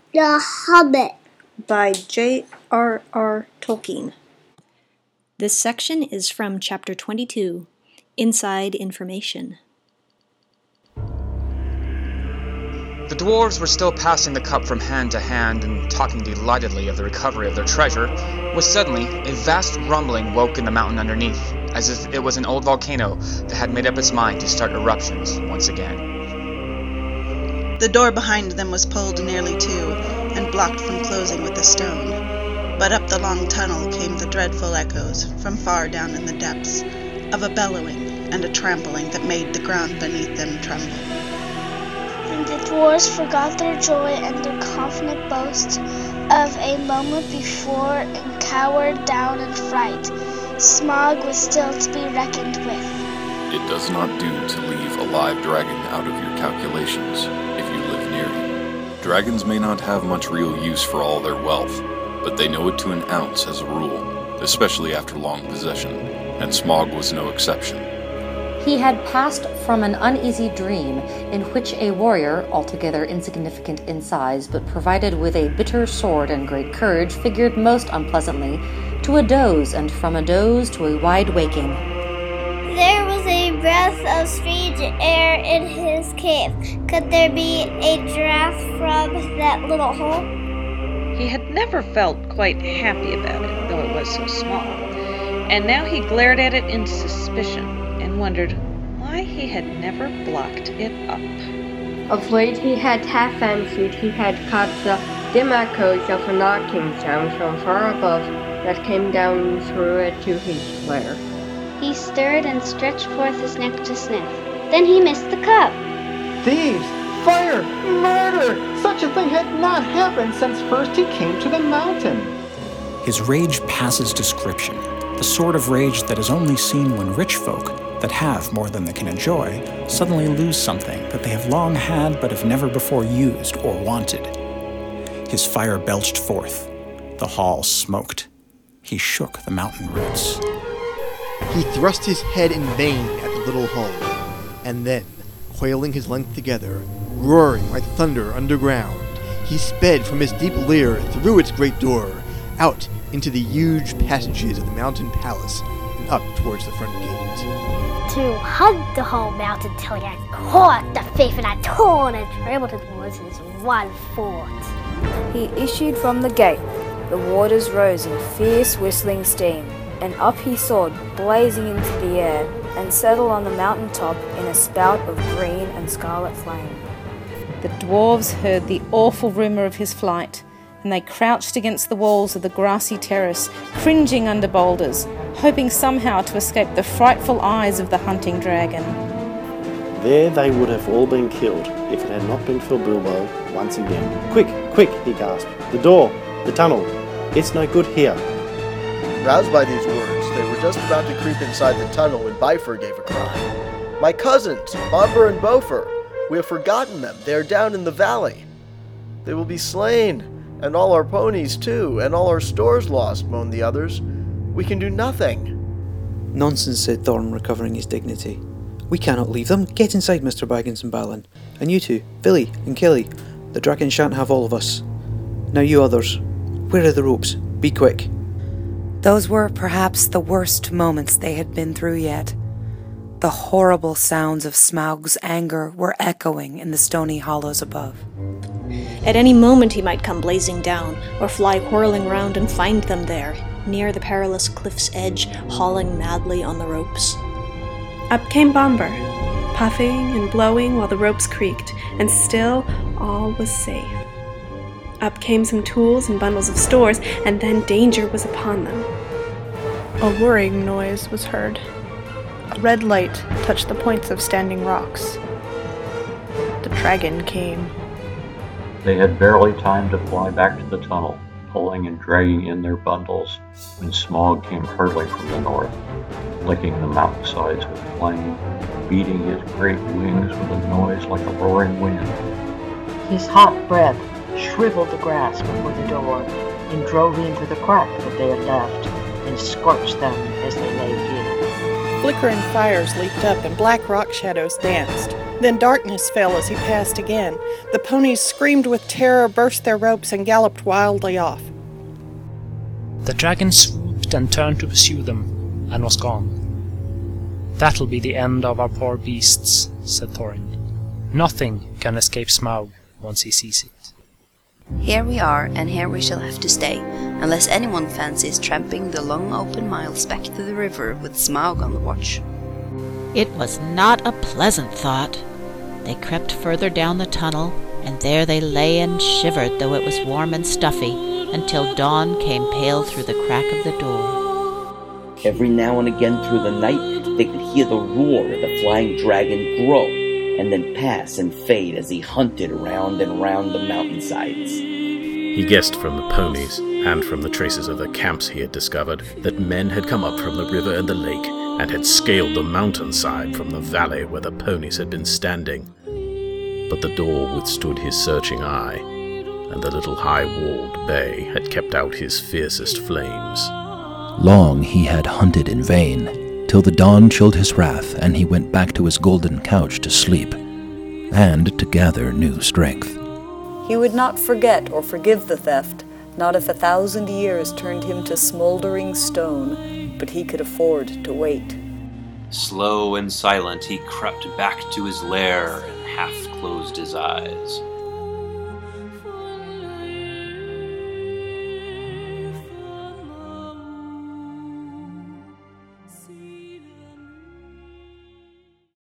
The Hobbit by J.R.R. Tolkien. This section is from Chapter 22, Inside Information. The dwarves were still passing the cup from hand to hand and talking delightedly of the recovery of their treasure, when suddenly a vast rumbling woke in the mountain underneath, as if it was an old volcano that had made up its mind to start eruptions once again. The door behind them was pulled nearly to, and blocked from closing with a stone. But up the long tunnel came the dreadful echoes, from far down in the depths, of a bellowing and a trampling that made the ground beneath them tremble. And the dwarves forgot their joy and their confident boast of a moment before and cowered down in fright. Smaug was still to be reckoned with. It does not do to leave a live dragon out of your calculations if you live near him. Dragons may not have much real use for all their wealth, but they know it to an ounce as a rule, especially after long possession, and Smaug was no exception. He had passed from an uneasy dream in which a warrior, altogether insignificant in size but provided with a bitter sword and great courage, figured most unpleasantly, to a doze, and from a doze to a wide waking. There was a breath of strange air in his cave. Could there be a draught from that little hole? He had never felt quite happy about it, though it was so small, and now he glared at it in suspicion and wondered why he had never blocked it up. Of late he had half fancied he had caught the dim echoes of a knocking sound from far above that came down through it to his lair. He stirred and stretched forth his neck to sniff. Then he missed the cup. Thieves! Fire! Murder! Such a thing had not happened since first he came to the mountain. His rage passes description, the sort of rage that is only seen when rich folk, that have more than they can enjoy, suddenly lose something that they have long had but have never before used or wanted. His fire belched forth. The hall smoked. He shook the mountain roots. He thrust his head in vain at the little hole, and then, coiling his length together, roaring like thunder underground, he sped from his deep lair through its great door, out into the huge passages of the mountain palace, and up towards the front gate. To hunt the whole mountain till he had caught the thief and had torn and trampled it was his one fort. He issued from the gate. The waters rose in fierce whistling steam, and up he soared, blazing into the air, and settled on the mountain top in a spout of green and scarlet flame. The dwarves heard the awful rumour of his flight, and they crouched against the walls of the grassy terrace, cringing under boulders, hoping somehow to escape the frightful eyes of the hunting dragon. There they would have all been killed if it had not been for Bilbo once again. Quick, quick, he gasped. The door, the tunnel, it's no good here. Roused by these words, they were just about to creep inside the tunnel when Bifur gave a cry. My cousins, Bombur and Bofur, we have forgotten them. They are down in the valley. They will be slain, and all our ponies too, and all our stores lost, moaned the others. We can do nothing. Nonsense, said Thorn, recovering his dignity. We cannot leave them. Get inside, Mr. Baggins and Balin. And you two, Billy and Killy. The dragon shan't have all of us. Now you others, where are the ropes? Be quick. Those were perhaps the worst moments they had been through yet. The horrible sounds of Smaug's anger were echoing in the stony hollows above. At any moment he might come blazing down, or fly whirling round and find them there, near the perilous cliff's edge, hauling madly on the ropes. Up came Bombur, puffing and blowing while the ropes creaked, and still all was safe. Up came some tools and bundles of stores, and then danger was upon them. A whirring noise was heard. A red light touched the points of standing rocks. The dragon came. They had barely time to fly back to the tunnel, pulling and dragging in their bundles, when Smaug came hurtling from the north, licking the mountainsides with flame, beating his great wings with a noise like a roaring wind. His hot breath shriveled the grass before the door and drove into the crack that they had left and scorched them as they lay hid. Flickering fires leaped up and black rock shadows danced. Then darkness fell as he passed again. The ponies screamed with terror, burst their ropes, and galloped wildly off. The dragon swooped and turned to pursue them, and was gone. "That'll be the end of our poor beasts," said Thorin. "Nothing can escape Smaug once he sees it." Here we are, and here we shall have to stay, unless anyone fancies tramping the long open miles back to the river with Smaug on the watch. It was not a pleasant thought. They crept further down the tunnel, and there they lay and shivered, though it was warm and stuffy, until dawn came pale through the crack of the door. Every now and again through the night, they could hear the roar of the flying dragon grow, and then pass and fade as he hunted round and round the mountainsides. He guessed from the ponies, and from the traces of the camps he had discovered, that men had come up from the river and the lake, and had scaled the mountainside from the valley where the ponies had been standing. But the door withstood his searching eye, and the little high-walled bay had kept out his fiercest flames. Long he had hunted in vain, till the dawn chilled his wrath, and he went back to his golden couch to sleep, and to gather new strength. He would not forget or forgive the theft, not if 1,000 years turned him to smoldering stone, but he could afford to wait. Slow and silent he crept back to his lair and half closed his eyes.